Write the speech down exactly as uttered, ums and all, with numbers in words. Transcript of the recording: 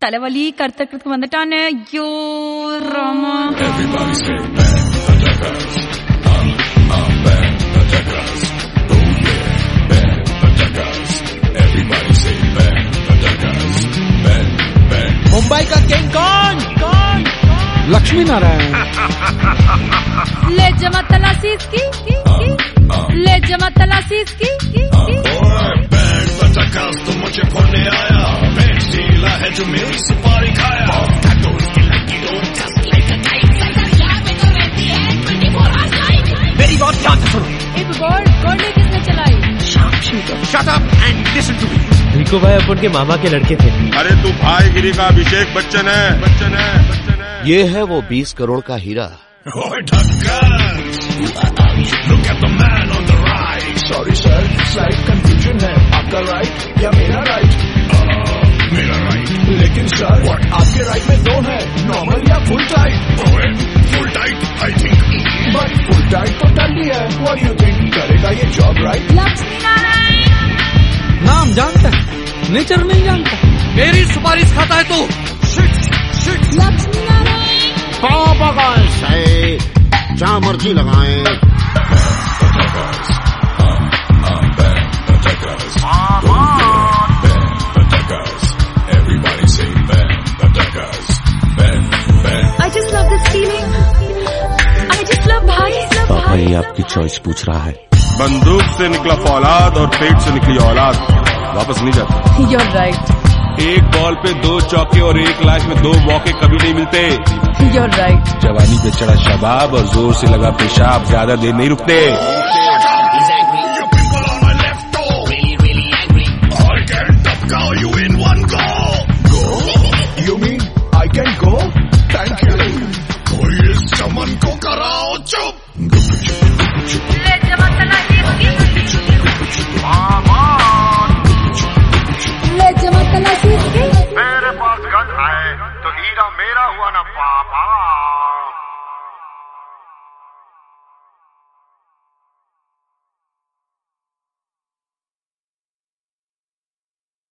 തലവലി കറുത്ത കൃത്യം വന്നിട്ടാണ്. യോ രാമ. मुंबई का किंग कौन? कौन? लक्ष्मी नारायण. ले जमा तलाशी इसकी, ले जमा तलाशी इसकी. बैंड बजा काश तो मुझे फोड़ने आया. बैंड सीला है जो मेरी सुपारी खाया. मेरी बात ध्यान से सुनो. एक गॉड गॉड ने किसने चलाई? Shut up and listen to me. रिको भाई अपन के मामा के लड़के थे. अरे तू भाईगिरी का अभिषेक बच्चन है. बच्चन है बच्चन है. ये है वो बीस करोड़ का हीरा. Look at the man on the right. Sorry sir, slight confusion है. आपका right या मेरा right? मेरा right. लेकिन सर what? आपके right में दो है, normal या full tight? Full tight, I think. But full tight तो ठंडी है. What do you think? करेगा ये job right? लक्ष्मी नारायण. नाम जानता है, नेचर नहीं जानता. मेरी सुपारिश खाता है तू. लक्ष्मी नारायण. पापा से जहाँ मर्जी लगाएं. I just love this feeling. I just love भाई. पापा ये आपकी चॉइस पूछ रहा है. बंदूक से निकला फौलाद और पेट से निकली औलाद वापस नहीं जाता. You're right. एक बॉल पे दो चौके और एक लाइफ में दो मौके कभी नहीं मिलते. You're right. जवानी पे चढ़ा शबाब और जोर से लगा पेशाब ज्यादा देर नहीं रुकते. You mean I can go? Thank you. कोई इस चमन को कराओ चुप. ले जमा तलाशी इसकी. ले जमा तलाशी